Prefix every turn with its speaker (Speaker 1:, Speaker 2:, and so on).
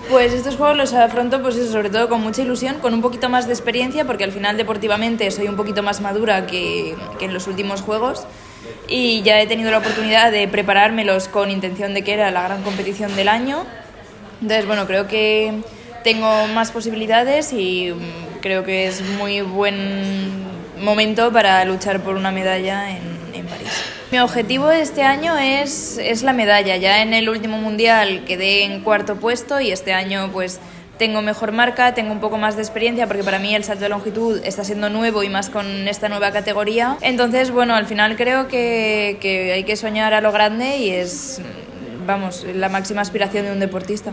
Speaker 1: Pues estos juegos los afronto pues eso, sobre todo con mucha ilusión, con un poquito más de experiencia, porque al final deportivamente soy un poquito más madura que en los últimos juegos y ya he tenido la oportunidad de preparármelos con intención de que era la gran competición del año. Entonces, bueno, creo que tengo más posibilidades y creo que es muy buen momento para luchar por una medalla en París. Mi objetivo este año es la medalla. Ya en el último mundial quedé en 4º puesto y este año pues tengo mejor marca, tengo un poco más de experiencia porque para mí el salto de longitud está siendo nuevo y más con esta nueva categoría. Entonces, bueno, al final creo que hay que soñar a lo grande y es, vamos, la máxima aspiración de un deportista.